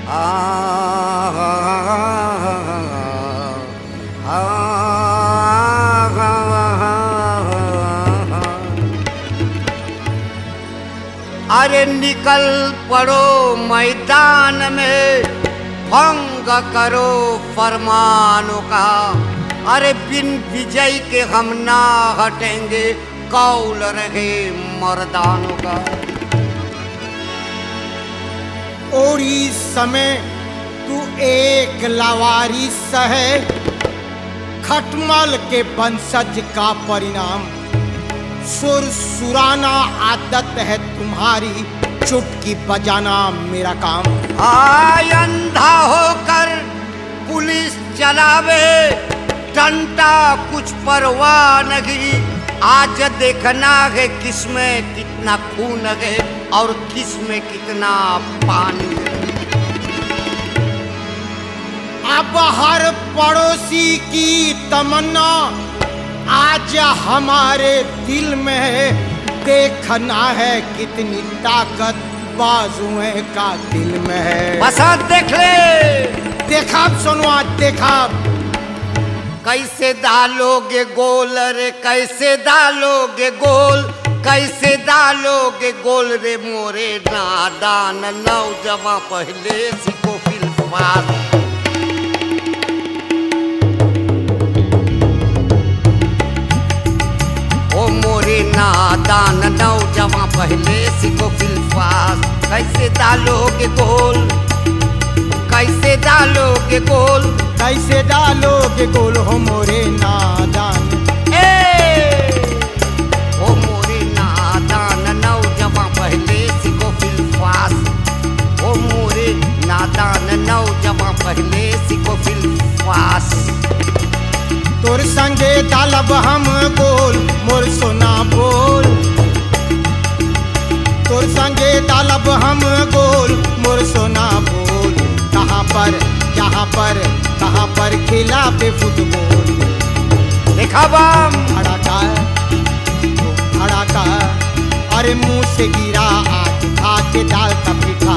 आ अरे निकल पड़ो मैदान में, भंग करो फरमानों का। अरे बिन विजय के हम ना हटेंगे, कौल रहे मर्दानों का। और इस समय तू एक लावारिस है, खटमल के वंशज का परिणाम। सुर सुराना आदत है तुम्हारी, चुटकी बजाना मेरा काम। आय अंधा होकर पुलिस चलावे, डंडा कुछ परवाह नहीं। आज देखना है किसमें कितना खून है और किसमें कितना पानी है। अब हर पड़ोसी की तमन्ना आज हमारे दिल में है। देखना है कितनी ताकत बाजुएं का दिल में है। बस देख ले, देखा सुनवा देखा। कैसे डालोगे गोल रे, कैसे डालोगे गोल, कैसे डालोगे गोल रे मोरे नादान नौजवान, पहले सीखो फिल्फास। ओ मोरे नादान नौजवान, पहले सीखो फिल्फास। कैसे डालोगे गोल, कैसे डालोगे गोल, कैसे डालोगे गोल हो मोरे नादान। ओ मोरे नादान नौजवान, पहले सीखो फिल्फास। ओ मोरे नादान नौजवान, पहले सीखो फिल्फास। तोर संगे डालब हम गोल मोर सोना बोल। तोर संगे डालब हम गोल मोर सोना बोल। कहाँ पर यहाँ पर कहाँ पर खेला पे फुटबॉल। देखा बम धड़ाका धड़ाका, अरे मुंह से गिरा आज खा के दाल का पीठा।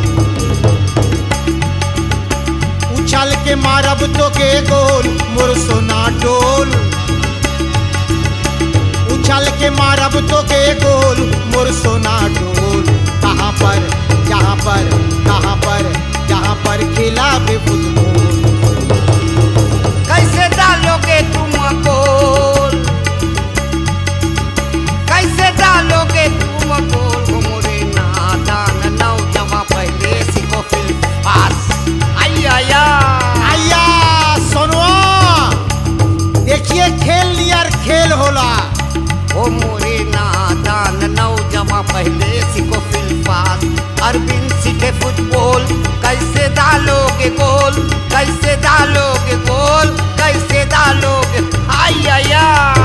उछल के मारब तो के गोल मोर सोना डोल। उछल के मारब तो के गोल मोर सोना डोल। कहाँ पर यहाँ पर कहाँ पर यहाँ पर खेला बे फुटबॉल। कैसे डालोगे तुम गोल, कैसे डालोगे तुम गोल। हो मोरे नादान नौजवान, पहले सीखो फिल्फास। आया आया सुनवा, देखिए खेल नियर खेल होला। ओ मोरे नादान नौजवान, पहले सीखो फिल्फास। अरविंद सीखे फुटबॉल, कैसे डालोगे गोल, कैसे डालोगे गोल, कैसे डालोगे। आया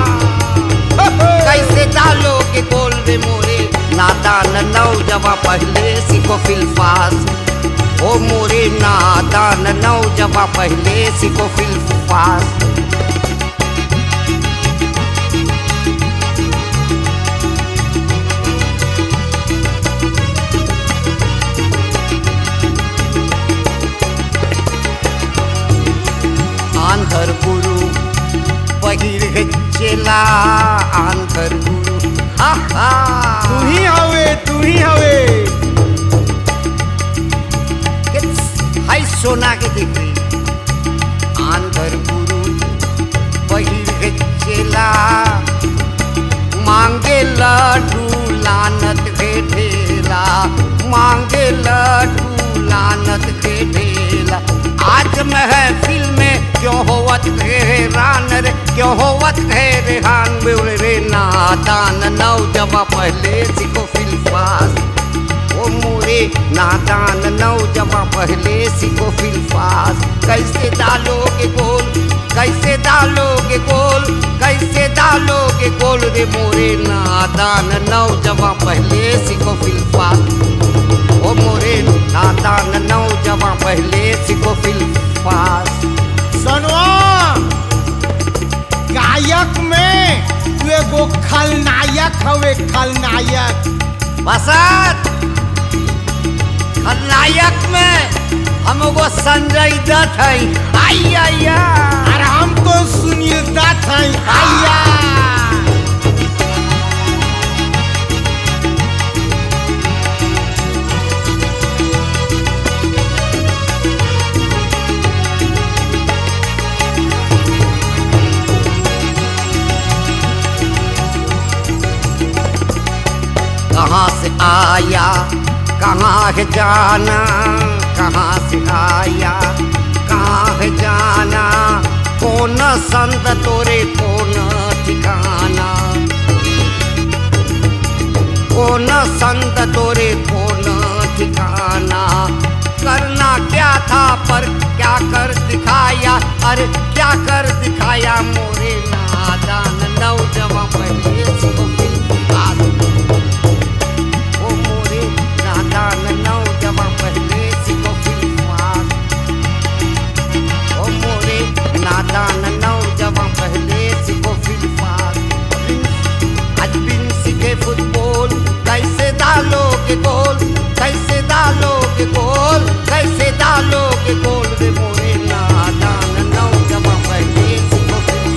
कैसे डालोगे गोल रे मोरे नादान नौजवान, पहले सीखो फिल्फास। ओ मोरे नादान नौजवान, पहले सीखो फिल्फास। आंधर गुरु पहिर है चेला, आंधर गुरु हा हा। तू ही हवे तू ही हवे। हाय सोना के देख रही। आंधर गुरु पहिर है चेला, मांगे लड्डू लानत के ढेला, मांगे लड्डू लानत के ढेला। आज महफिल में क्यों होवत हैरान रे, क्यों होवत हैरान रे नादान नौजवान, पहले सीखो फिल्फास। ओ मोरे नादान नौजवान, पहले सीखो फिल्फास। कैसे डालोगे गोल, कैसे डालोगे गोल, कैसे डालोगे गोल रे मोरे नादान नौजवान, पहले सीखो फिल्फास। ओ मोरे नादान नौजवान, पहले सीखो फिल्फास। सुनवा, गायक में तू एगो खलनायक हवे, खलनायक। बसत खलनायक में हमको संजय दत्त है आइया अरे हम तो सुनील दत्त हैं आइया। कहाँ से आया कहाँ है जाना, कहाँ से आया कहाँ है जाना, कौन संत तोरे कौन ठिकाना, कौन संत तोरे कौन ठिकाना। करना क्या था पर क्या कर दिखाया, अरे क्या कर दिखाया मोरे नादान नौजवान पहले को नादान नौजवान पहले को फिल्म, ओ मोरे नादान नौजवान पहले को फिल्म। आज बिन सीखे फुटबॉल कैसे डालोगे गोल, कैसे डालोगे गोल, कैसे डालोगे गोल रे मोरे नादान नौजवान पहले को फिल्म।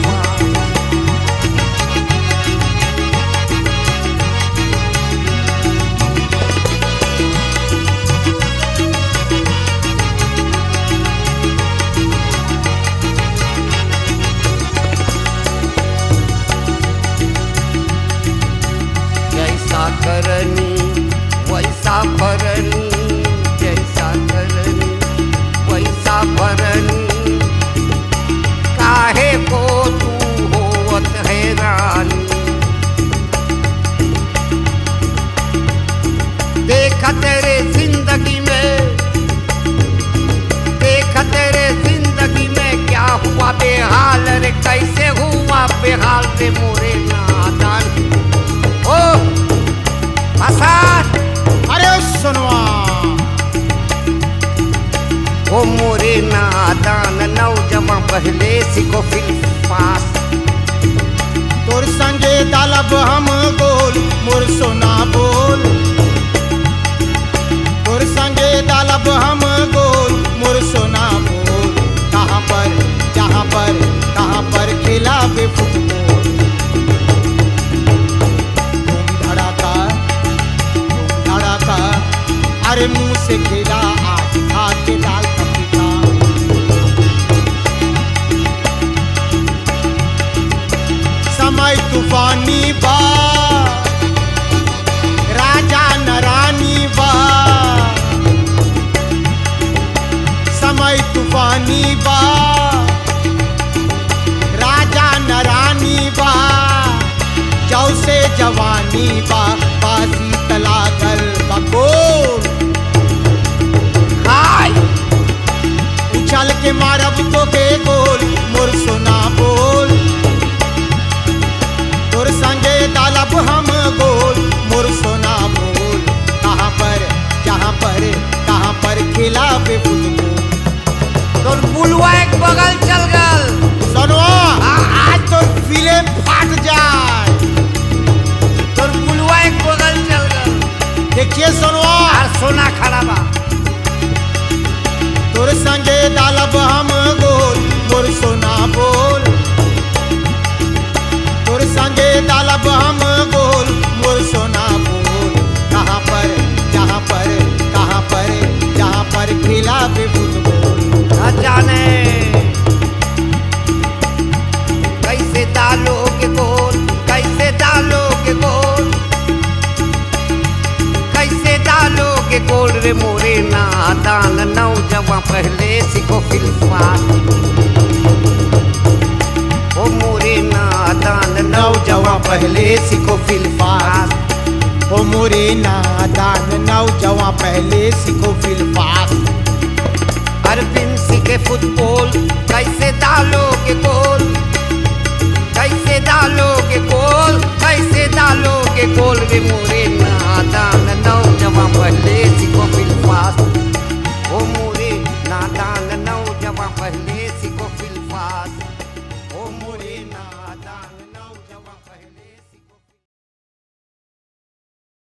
करनी वैसा भरनी, जैसा करनी वैसा भरनी, काहे को तू होवत हैरानी। देखा तेरे जिंदगी में, देखा तेरे जिंदगी में क्या हुआ बेहाल रे, कैसे हुआ बेहाल रे मोरे नादान। ओ आसाद अरे सुनवा ओ मोरे नादान नौजवान पहले सीखो फिल्म। तोर संगे डालब हम गोल मोर सोना बोल, तोर संगे डालब हम गोल मोर सोना बोल। कहाँ पर जहाँ पर कहाँ पर खिलावे फुटबॉल, अरे मुंह से खेला आज खा के डाल पपीता। समय तूफानी बा राजा नरानी बा, समय तूफानी बा राजा नरानी बा। जौ से जवानी बा बाजी तलागल बकोल, उछल के मारब तो के गोल मोर सोना बोल। तोर संगे डालब हम गोल मोर सोना बोल। कहाँ पर जहाँ पर कहाँ पर खिलावे फुटबॉल। तोर बुलवा एक बगल चल गल सुनवा आज तो फिल्म फाट जाए। तोर बुलवा एक बगल चल गल, देखिए सुनवा और सोना खड़ा बा। तोर संगे डालब हम गोल मोर सोना बोल, तोर संगे डालब हम गोल मोर सोना बोल। कहाँ पर जहाँ पर कहाँ पर जहाँ पर खिलावे फुटबॉल। न जाने कैसे डालोगे गोल, कैसे डालोगे गोल, कैसे डालोगे गोल रे मोरे नादान नौजवान पहले सीखो फिल्म। ओ मोरे नादान नौजवान पहले सीखो फिल्म। ओ मोरे नादान नौजवान पहले सीखो फिल्म। हर दिन सीखे फुटबॉल कैसे डालोगे गोल, कैसे डालोगे गोल, कैसे डालोगे गोल रे मोरे नादान नौजवान पहले सीखो फिल्म।